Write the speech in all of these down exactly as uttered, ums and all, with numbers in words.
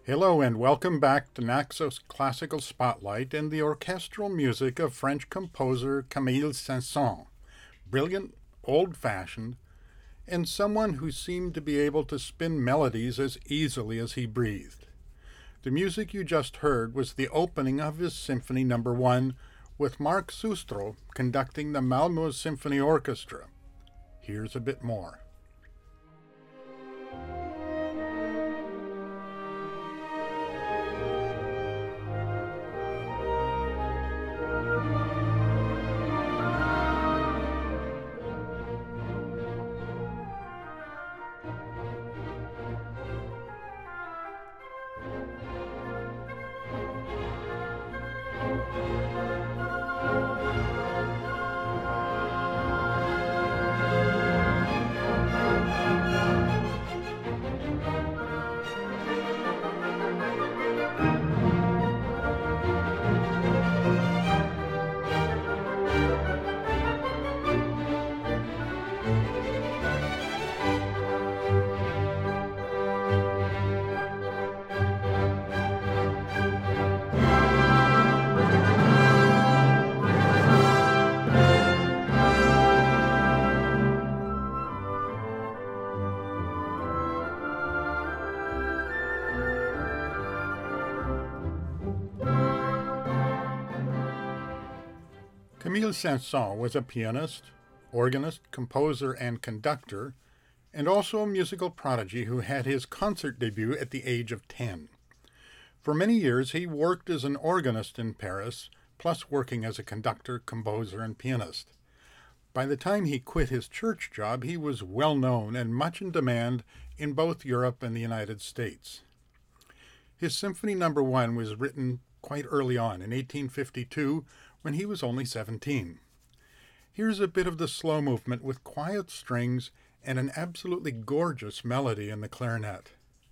Hello and welcome back to Naxos Classical Spotlight and the orchestral music of French composer Camille Saint-Saëns. Brilliant, old-fashioned, and someone who seemed to be able to spin melodies as easily as he breathed. The music you just heard was the opening of his Symphony Number One, with Marc Sustro conducting the Malmö Symphony Orchestra. Here's a bit more. Camille Saint-Saëns was a pianist, organist, composer, and conductor, and also a musical prodigy who had his concert debut at the age of ten. For many years he worked as an organist in Paris, plus working as a conductor, composer, and pianist. By the time he quit his church job, he was well known and much in demand in both Europe and the United States. His Symphony Number One was written quite early on, in eighteen fifty-two, when he was only seventeen. Here's a bit of the slow movement with quiet strings and an absolutely gorgeous melody in the clarinet.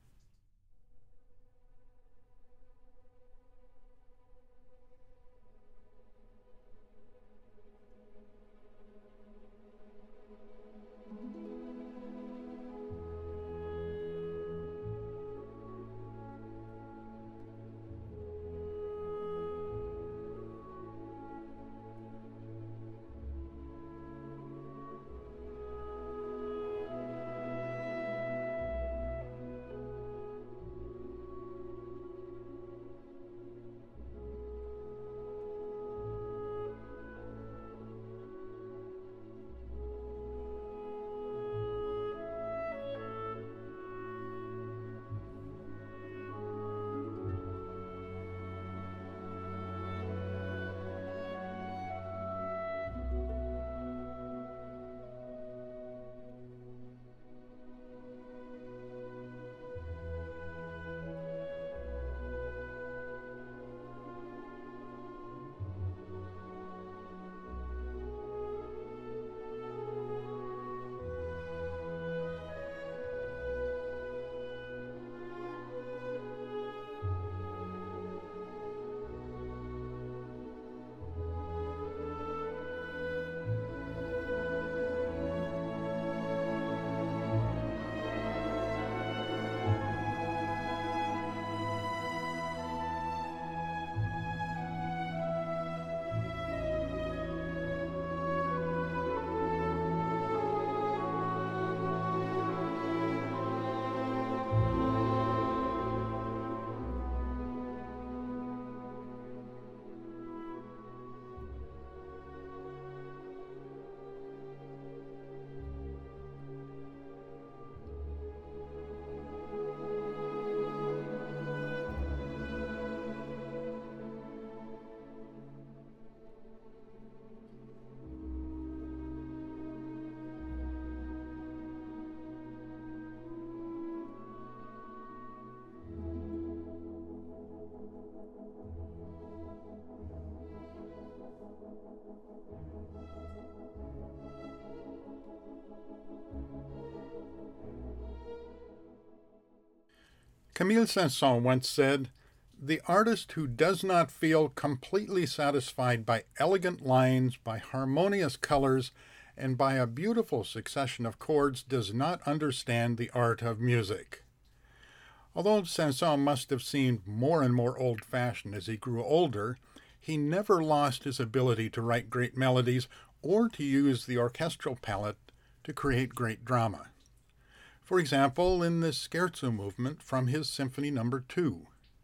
Camille Saint-Saëns once said, "The artist who does not feel completely satisfied by elegant lines, by harmonious colors, and by a beautiful succession of chords does not understand the art of music." Although Saint-Saëns must have seemed more and more old-fashioned as he grew older, he never lost his ability to write great melodies or to use the orchestral palette to create great drama. For example, in the Scherzo movement from his Symphony Number two.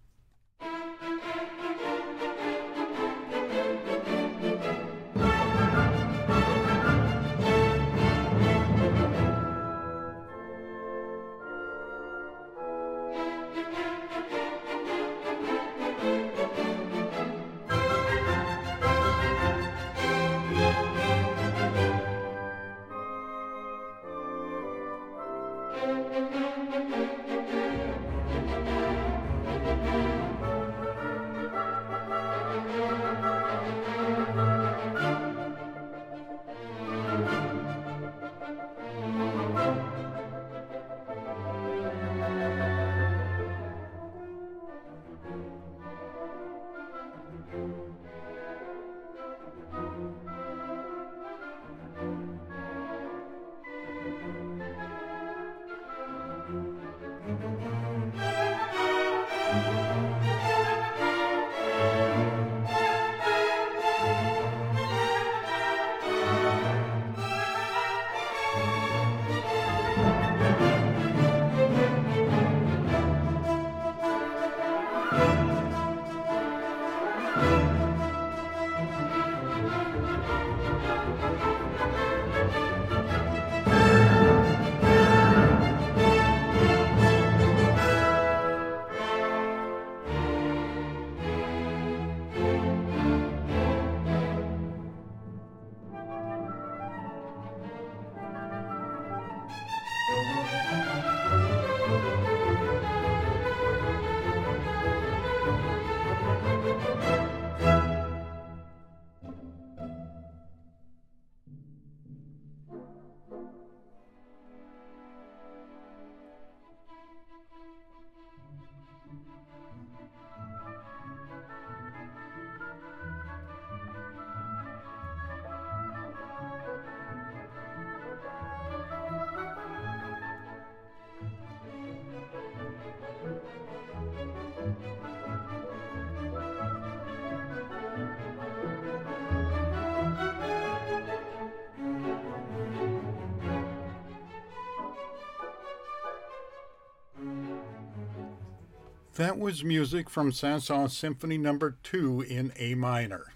That was music from Saint-Saëns Symphony Number two in A minor.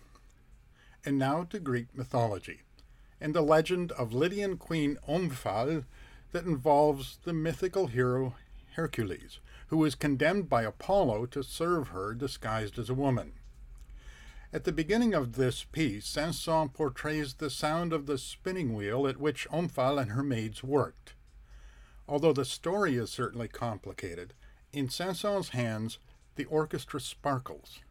And now to Greek mythology, and the legend of Lydian queen Omphale that involves the mythical hero Hercules, who was condemned by Apollo to serve her disguised as a woman. At the beginning of this piece, Saint-Saëns portrays the sound of the spinning wheel at which Omphale and her maids worked. Although the story is certainly complicated, in Saint-Saëns' hands, the orchestra sparkles.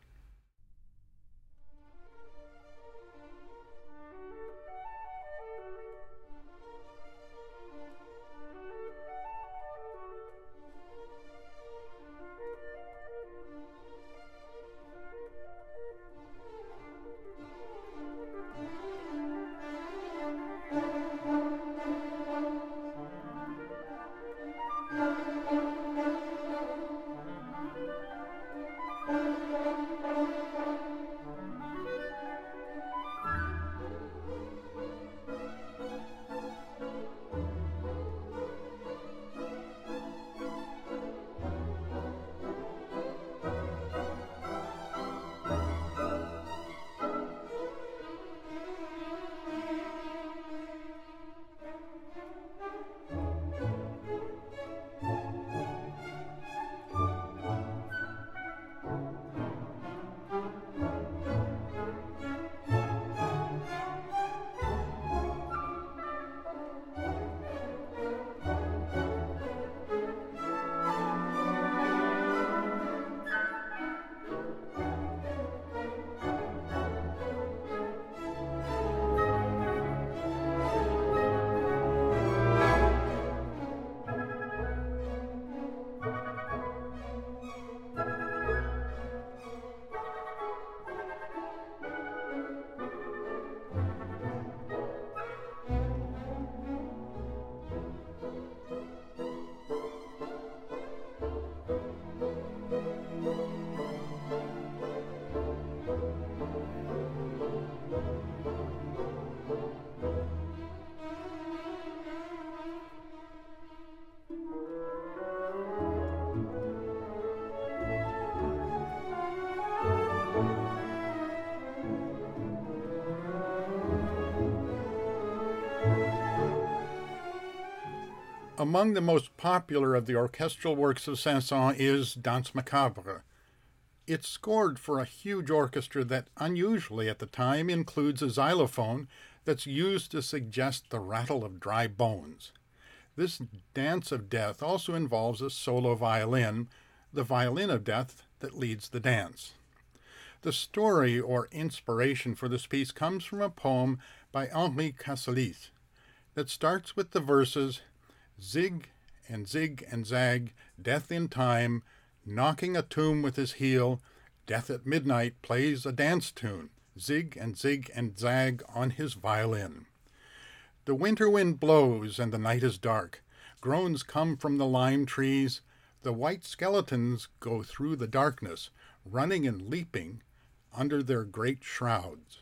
Among the most popular of the orchestral works of Saint-Saëns is Danse Macabre. It's scored for a huge orchestra that, unusually at the time, includes a xylophone that's used to suggest the rattle of dry bones. This dance of death also involves a solo violin, the violin of death that leads the dance. The story or inspiration for this piece comes from a poem by Henri Casalis that starts with the verses, "Zig and zig and zag, death in time, knocking a tomb with his heel, death at midnight plays a dance tune, zig and zig and zag on his violin. The winter wind blows and the night is dark, groans come from the lime trees, the white skeletons go through the darkness, running and leaping under their great shrouds."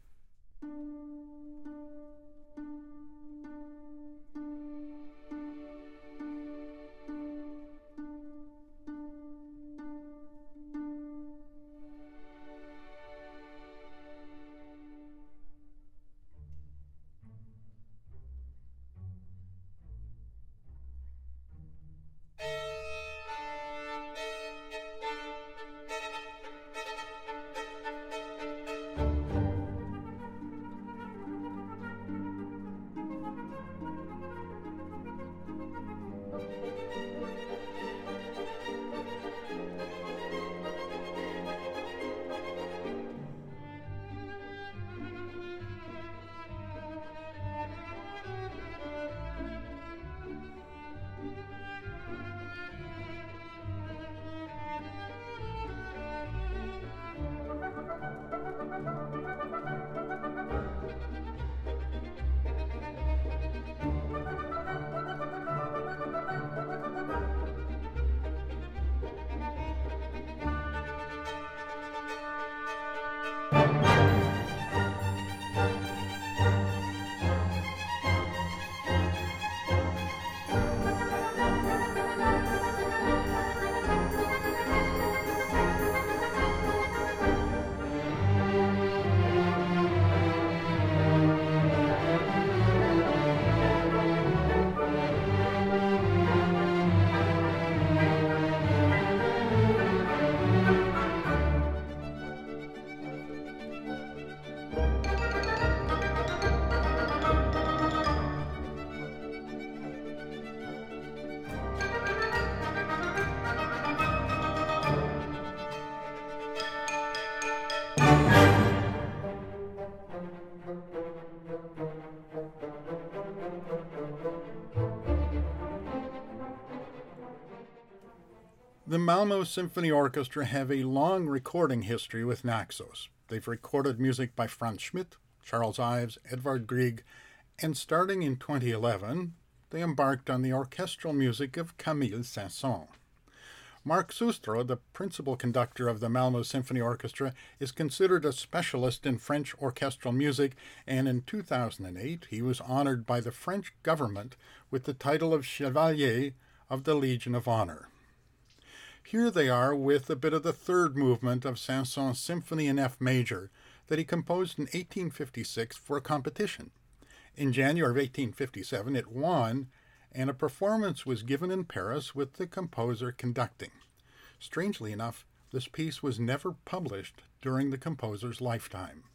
The Malmö Symphony Orchestra have a long recording history with Naxos. They've recorded music by Franz Schmidt, Charles Ives, Edvard Grieg, and starting in twenty eleven, they embarked on the orchestral music of Camille Saint-Saëns. Mark Sustro, the principal conductor of the Malmö Symphony Orchestra, is considered a specialist in French orchestral music, and in two thousand eight he was honored by the French government with the title of Chevalier of the Legion of Honor. Here they are with a bit of the third movement of Saint-Saëns' Symphony in F major that he composed in eighteen fifty-six for a competition. In January of eighteen fifty-seven it won, and a performance was given in Paris with the composer conducting. Strangely enough, this piece was never published during the composer's lifetime.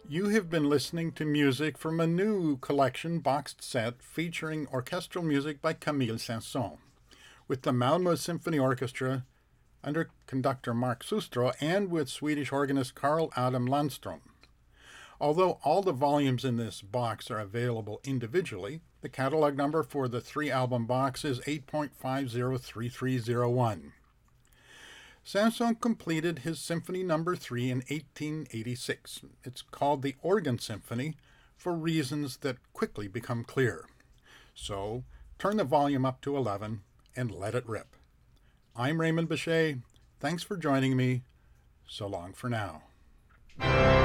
You have been listening to music from a new collection boxed set featuring orchestral music by Camille Saint-Saëns, with the Malmö Symphony Orchestra under conductor Mark Sustro and with Swedish organist Carl Adam Landström. Although all the volumes in this box are available individually, the catalog number for the three-album box is eight point five zero three three zero one. Saint-Saëns completed his Symphony Number three in eighteen eighty-six. It's called the Organ Symphony for reasons that quickly become clear. So, turn the volume up to eleven and let it rip. I'm Raymond Bechet. Thanks for joining me. So long for now.